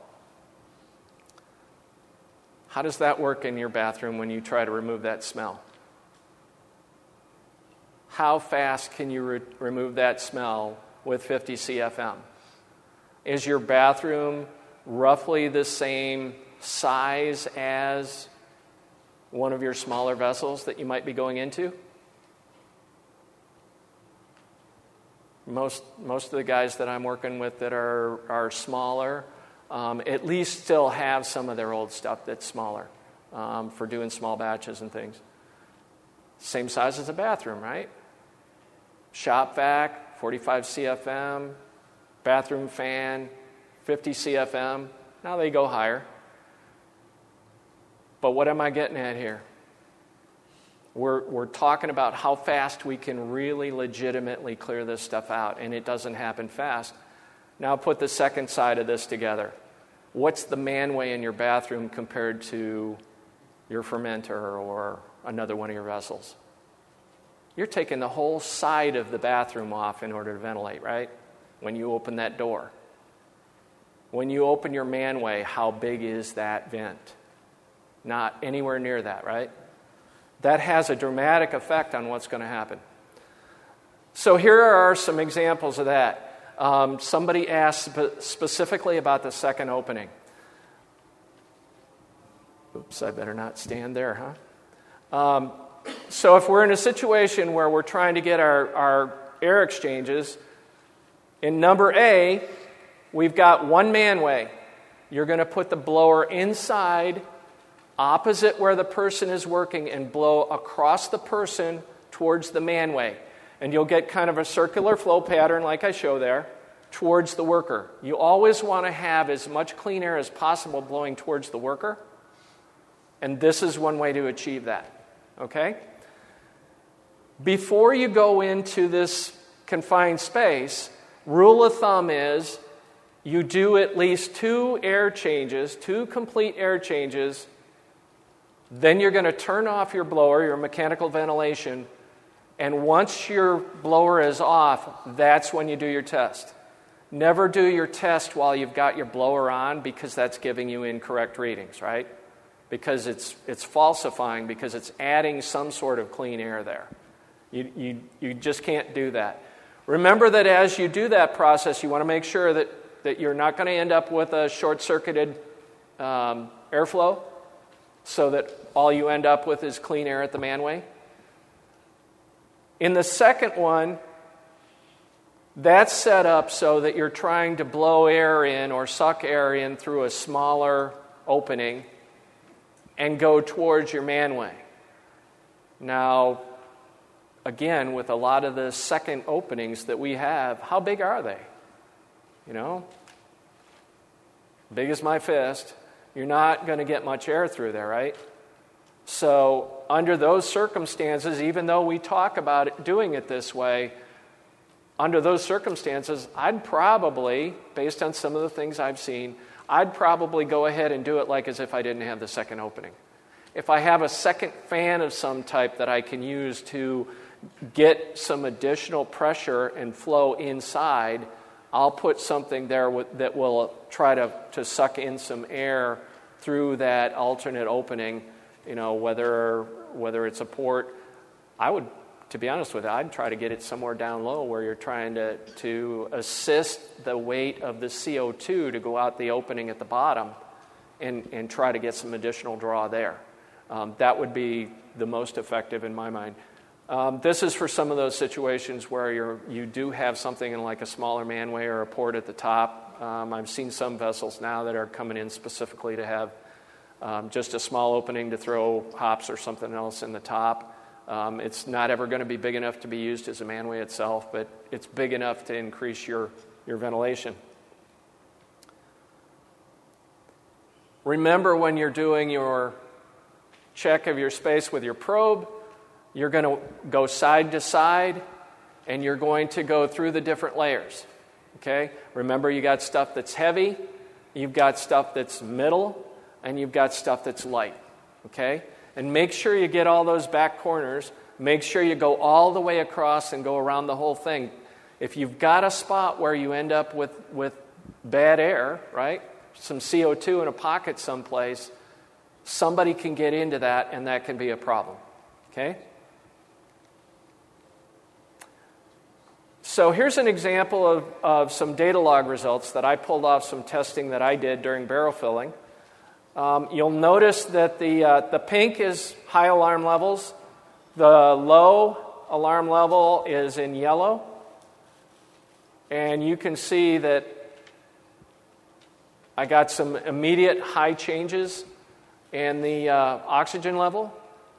How does that work in your bathroom when you try to remove that smell? How fast can you remove that smell with 50 CFM? Is your bathroom roughly the same size as one of your smaller vessels that you might be going into? Most of the guys that I'm working with that are smaller at least still have some of their old stuff that's smaller for doing small batches and things. Same size as a bathroom, right? Shop vac, 45 CFM, bathroom fan, 50 CFM. Now they go higher. But what am I getting at here? We're talking about how fast we can really legitimately clear this stuff out, and it doesn't happen fast. Now put the second side of this together. What's the manway in your bathroom compared to your fermenter or another one of your vessels? You're taking the whole side of the bathroom off in order to ventilate, right? When you open that door. When you open your manway, how big is that vent? Not anywhere near that, right? That has a dramatic effect on what's going to happen. So here are some examples of that. Somebody asked specifically about the second opening. Oops, I better not stand there, huh? So if we're in a situation where we're trying to get our air exchanges, in number A, we've got one manway. You're going to put the blower inside, opposite where the person is working, and blow across the person towards the manway. And you'll get kind of a circular flow pattern like I show there, towards the worker. You always want to have as much clean air as possible blowing towards the worker. And this is one way to achieve that. Okay? Before you go into this confined space, rule of thumb is you do at least 2 complete air changes. Then you're going to turn off your blower, your mechanical ventilation, and once your blower is off, that's when you do your test. Never do your test while you've got your blower on, because that's giving you incorrect readings, right? Because it's falsifying, because it's adding some sort of clean air there. You just can't do that. Remember that as you do that process, you want to make sure that you're not going to end up with a short-circuited airflow, so that all you end up with is clean air at the manway. In the second one, that's set up so that you're trying to blow air in or suck air in through a smaller opening and go towards your manway. Now, again, with a lot of the second openings that we have, how big are they? You know, big as my fist. You're not going to get much air through there, right? So under those circumstances, even though we talk about it, doing it this way, under those circumstances, I'd probably, based on some of the things I've seen, I'd probably go ahead and do it like as if I didn't have the second opening. If I have a second fan of some type that I can use to get some additional pressure and flow inside, I'll put something there that will try to suck in some air through that alternate opening, whether it's a port. To be honest with you, I'd try to get it somewhere down low where you're trying to assist the weight of the CO2 to go out the opening at the bottom and try to get some additional draw there. That would be the most effective in my mind. This is for some of those situations where you do have something in like a smaller manway or a port at the top. I've seen some vessels now that are coming in specifically to have just a small opening to throw hops or something else in the top. It's not ever going to be big enough to be used as a manway itself, but it's big enough to increase your ventilation. Remember, when you're doing your check of your space with your probe, you're going to go side to side, and you're going to go through the different layers. Okay? Remember, you got stuff that's heavy, you've got stuff that's middle, and you've got stuff that's light. Okay? And make sure you get all those back corners. Make sure you go all the way across and go around the whole thing. If you've got a spot where you end up with bad air, right? Some CO2 in a pocket someplace, somebody can get into that, and that can be a problem. Okay? So here's an example of some data log results that I pulled off some testing that I did during barrel filling. You'll notice that the pink is high alarm levels. The low alarm level is in yellow. And you can see that I got some immediate high changes in the oxygen level.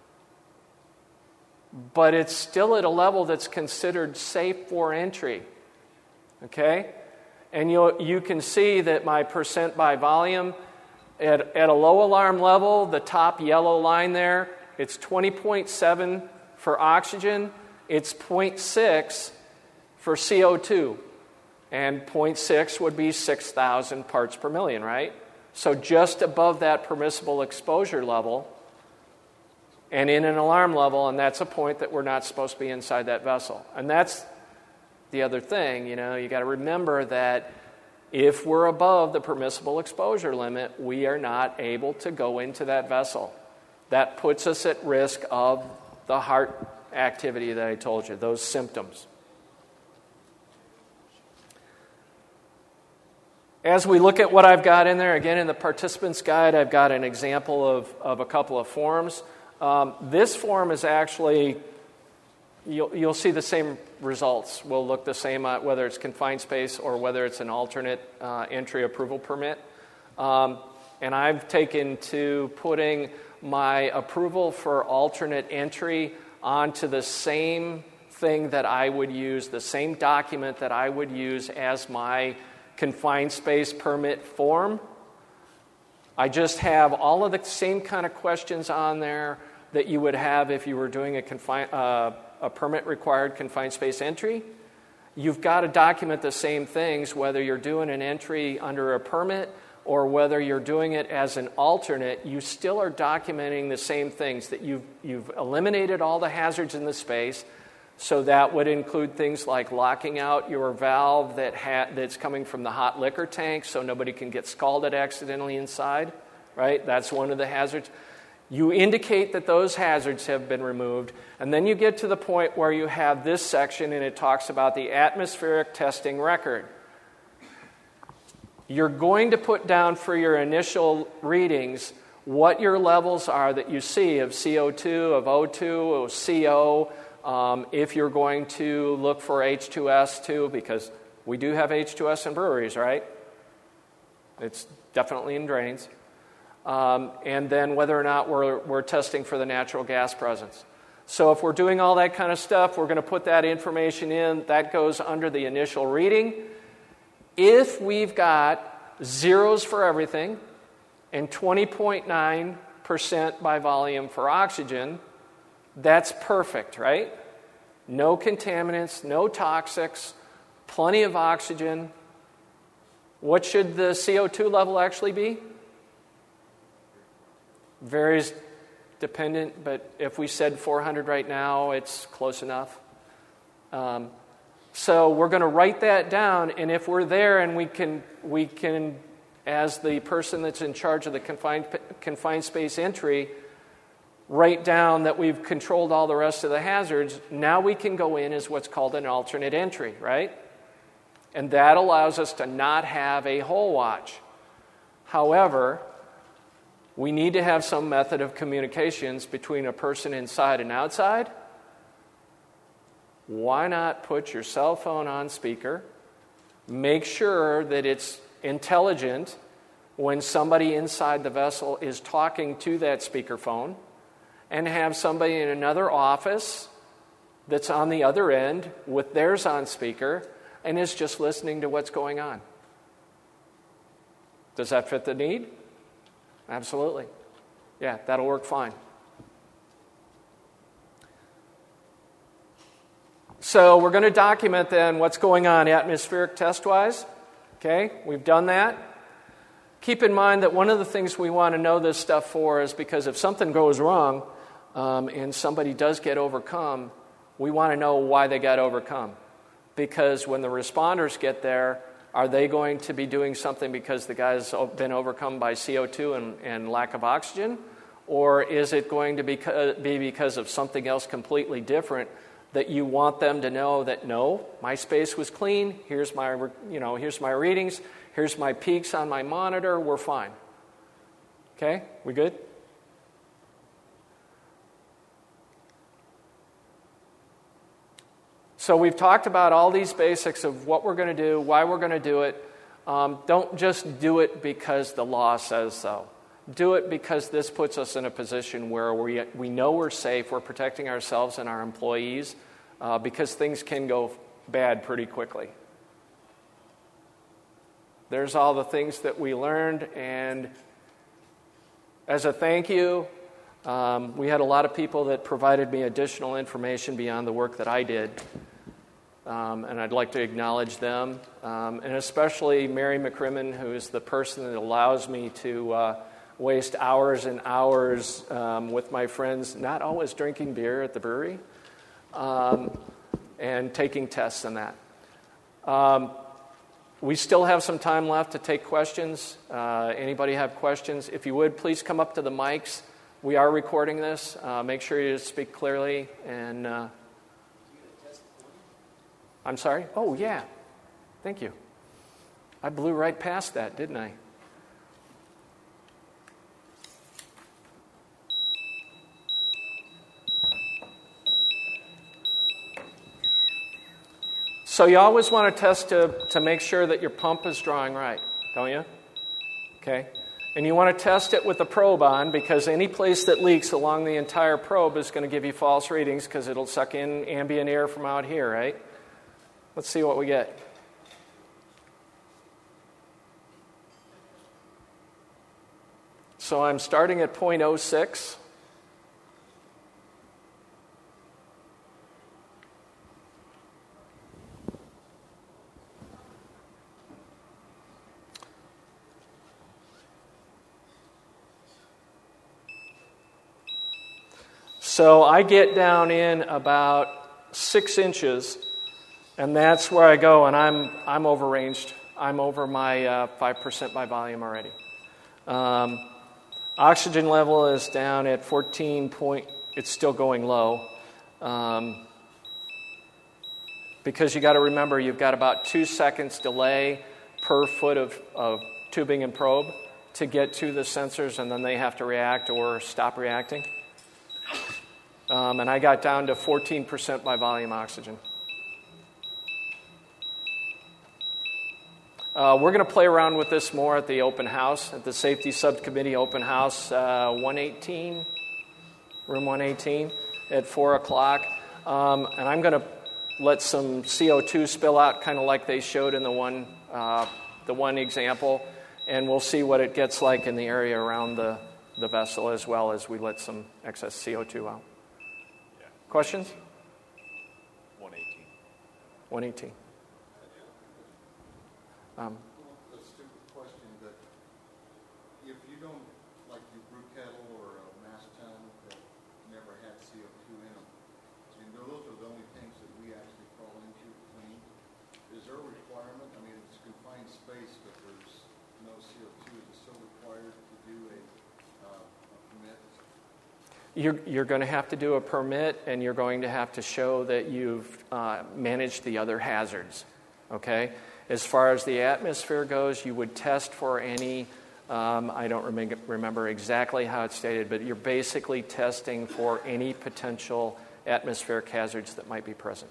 But it's still at a level that's considered safe for entry. Okay? And you can see that my percent by volume, at a low alarm level, the top yellow line there, it's 20.7 for oxygen, it's 0.6 for CO2. And 0.6 would be 6,000 parts per million, right? So just above that permissible exposure level, and in an alarm level, and that's a point that we're not supposed to be inside that vessel. And that's the other thing, you got to remember that if we're above the permissible exposure limit, we are not able to go into that vessel. That puts us at risk of the heart activity that I told you, those symptoms. As we look at what I've got in there, again in the participants guide, I've got an example of a couple of forms. This form is actually, you'll see the same results. Will look the same whether it's confined space or whether it's an alternate entry approval permit. And I've taken to putting my approval for alternate entry onto the same thing that I would use, the same document that I would use as my confined space permit form. I just have all of the same kind of questions on there that you would have if you were doing a permit-required confined space entry. You've got to document the same things, whether you're doing an entry under a permit or whether you're doing it as an alternate. You still are documenting the same things, that you've eliminated all the hazards in the space. So that would include things like locking out your valve that's coming from the hot liquor tank so nobody can get scalded accidentally inside, right? That's one of the hazards. You indicate that those hazards have been removed, and then you get to the point where you have this section, and it talks about the atmospheric testing record. You're going to put down for your initial readings what your levels are that you see of CO2, of O2, of CO. If you're going to look for H2S too, because we do have H2S in breweries, right? It's definitely in drains. And then whether or not we're testing for the natural gas presence. So if we're doing all that kind of stuff, we're going to put that information in. That goes under the initial reading. If we've got zeros for everything and 20.9% by volume for oxygen, that's perfect, right? No contaminants, no toxics, plenty of oxygen. What should the CO2 level actually be? Varies dependent, but if we said 400 right now, it's close enough. So we're going to write that down, and if we're there and we can as the person that's in charge of the confined space entry write down that we've controlled all the rest of the hazards, now we can go in as what's called an alternate entry, right? And that allows us to not have a hole watch. However, we need to have some method of communications between a person inside and outside. Why not put your cell phone on speaker? Make sure that it's intelligent when somebody inside the vessel is talking to that speakerphone, and have somebody in another office that's on the other end with theirs on speaker and is just listening to what's going on. Does that fit the need? Absolutely. Yeah, that'll work fine. So we're going to document then what's going on atmospheric test-wise. Okay, we've done that. Keep in mind that one of the things we want to know this stuff for is because if something goes wrong and somebody does get overcome, we want to know why they got overcome. Because when the responders get there, are they going to be doing something because the guy's been overcome by CO2 and lack of oxygen? Or is it going to be because of something else completely different that you want them to know that, no, my space was clean, here's my readings, here's my peaks on my monitor, we're fine. Okay, we good? So we've talked about all these basics of what we're going to do, why we're going to do it. Don't just do it because the law says so. Do it because this puts us in a position where we know we're safe, we're protecting ourselves and our employees, because things can go bad pretty quickly. There's all the things that we learned, and as a thank you, we had a lot of people that provided me additional information beyond the work that I did. And I'd like to acknowledge them, and especially Mary McCrimmon, who is the person that allows me to waste hours and hours with my friends, not always drinking beer at the brewery, and taking tests and that. We still have some time left to take questions. Anybody have questions? If you would, please come up to the mics. We are recording this. Make sure you speak clearly and... I'm sorry? Oh, yeah. Thank you. I blew right past that, didn't I? So you always want to test to make sure that your pump is drawing right, don't you? Okay. And you want to test it with the probe on, because any place that leaks along the entire probe is going to give you false readings because it'll suck in ambient air from out here, right? Let's see what we get. So I'm starting at 0.06. So I get down in about 6 inches. And that's where I go, and I'm overranged. I'm over my 5% by volume already. Oxygen level is down at 14 point. It's still going low. Because you got to remember, you've got about 2 seconds delay per foot of tubing and probe to get to the sensors, and then they have to react or stop reacting. And I got down to 14% by volume oxygen. We're going to play around with this more at the open house, at the Safety Subcommittee open house, 118, room 118, at 4 o'clock. And I'm going to let some CO2 spill out, kind of like they showed in the one example, and we'll see what it gets like in the area around the vessel as well as we let some excess CO2 out. Yeah. Questions? 118. 118. A stupid question, but if you don't, like your brew kettle or a mass tun that never had CO2 in them, and those are the only things that we actually crawl into to clean, is there a requirement? I mean, it's confined space, but there's no no CO2, is it still required to do a permit? You're going to have to do a permit, and you're going to have to show that you've managed the other hazards, okay? As far as the atmosphere goes, you would test for any, I don't remember exactly how it's stated, but you're basically testing for any potential atmospheric hazards that might be present.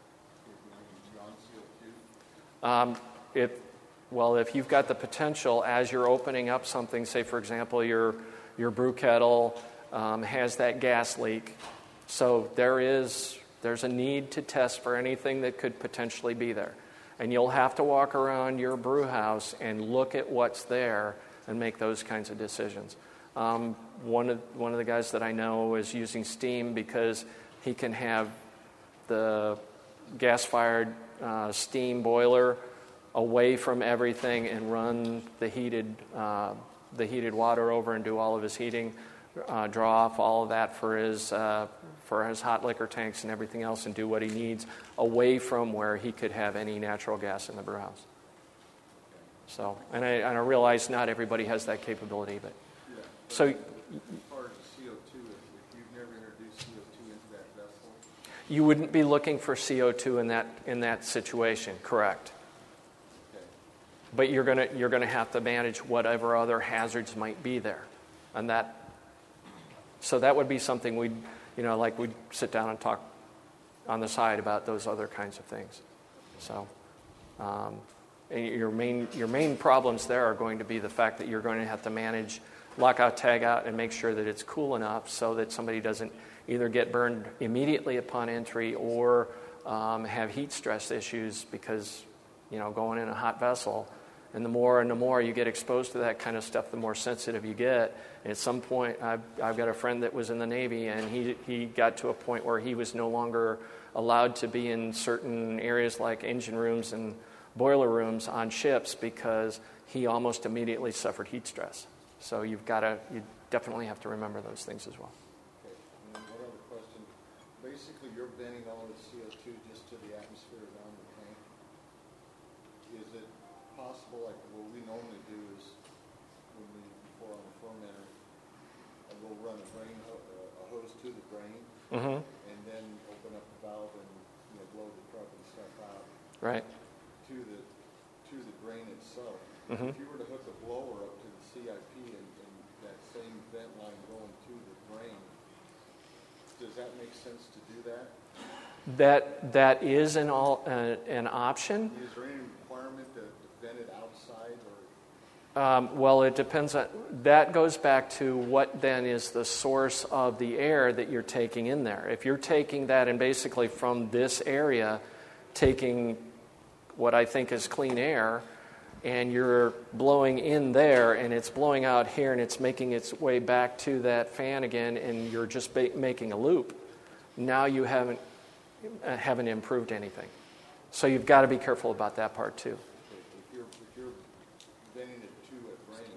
Beyond CO2? If you've got the potential as you're opening up something, say for example your brew kettle has that gas leak, so there's a need to test for anything that could potentially be there, and you'll have to walk around your brew house and look at what's there and make those kinds of decisions. One of the guys that I know is using steam because he can have the gas-fired steam boiler away from everything and run the heated water over and do all of his heating, draw off all of that for his hot liquor tanks and everything else, and do what he needs away from where he could have any natural gas in the brew house. So, and I realize not everybody has that capability, but Yeah. so. As far as the CO2, if you've never introduced CO2 into that vessel, You wouldn't be looking for CO2 in that situation, correct? okay. But you're gonna have to manage whatever other hazards might be there, and so that would be something we'd sit down and talk on the side about those other kinds of things. So, and your main problems there are going to be the fact that you're going to have to manage lockout, tagout, and make sure that it's cool enough so that somebody doesn't either get burned immediately upon entry or have heat stress issues because, going in a hot vessel, and the more you get exposed to that kind of stuff, the more sensitive you get. And at some point, I've got a friend that was in the Navy, and he got to a point where he was no longer allowed to be in certain areas like engine rooms and boiler rooms on ships because he almost immediately suffered heat stress. So you definitely have to remember those things as well. Okay, and then one other question. Basically, you're venting all of the CO2 just to the atmosphere around the tank. Is it possible, like what we normally do is when we pour on the fermenter, we'll run a hose to the drain, Mm-hmm. and then open up the valve and blow the carbon stuff out Right. to the drain itself. Mm-hmm. If you were to hook a blower up to the CIP and that same vent line going to the drain, does that make sense to do that? That is an option. Is there any requirement to vent it outside or? Well, it depends on, that goes back to what then is the source of the air that you're taking in there. If you're taking that and basically from this area taking what I think is clean air and you're blowing in there and it's blowing out here and it's making its way back to that fan again and you're just making a loop, now you haven't improved anything. So you've got to be careful about that part too. If you're venting it to a drain,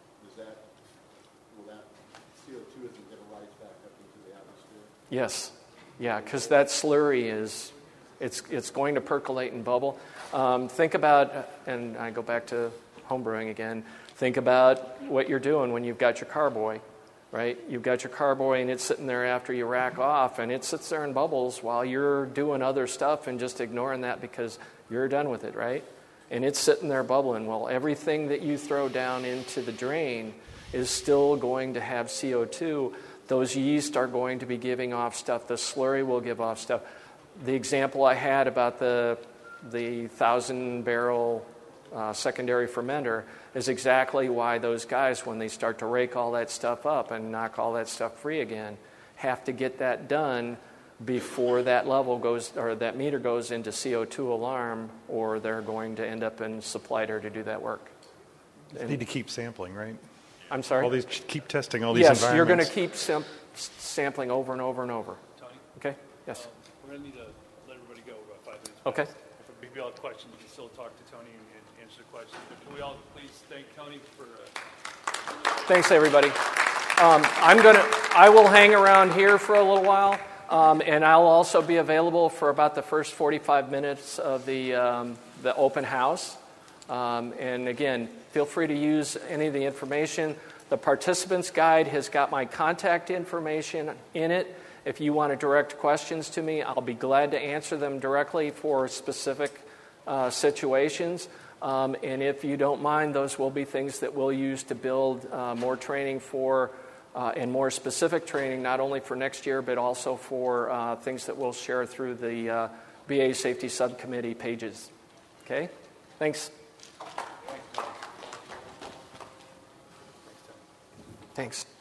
will that CO2 isn't going to rise back up into the atmosphere? Yes. Yeah, because that slurry it's going to percolate and bubble. Think about, and I go back to homebrewing again, think about what you're doing when you've got your carboy, right? You've got your carboy and it's sitting there after you rack off and it sits there and bubbles while you're doing other stuff and just ignoring that because you're done with it, right? And it's sitting there bubbling. Well, everything that you throw down into the drain is still going to have CO2. Those yeast are going to be giving off stuff. The slurry will give off stuff. The example I had about the 1,000-barrel secondary fermenter is exactly why those guys, when they start to rake all that stuff up and knock all that stuff free again, have to get that done before that level goes, or that meter goes into CO2 alarm, or they're going to end up in supply air to do that work. You need to keep sampling, right? I'm sorry? Keep testing all these yes, environments. you're going to keep sampling over and over and over. Tony? Okay? Yes. We're going to need to let everybody go about 5 minutes. Okay. If you all have questions, you can still talk to Tony and answer the questions. But can we all please thank Tony for... Thanks, everybody. I will hang around here for a little while, and I'll also be available for about the first 45 minutes of the open house. And again, feel free to use any of the information. The participants guide has got my contact information in it. If you want to direct questions to me, I'll be glad to answer them directly for specific situations. And if you don't mind, those will be things that we'll use to build more training for and more specific training, not only for next year, but also for things that we'll share through the BA Safety Subcommittee pages. Okay? Thanks. Thanks.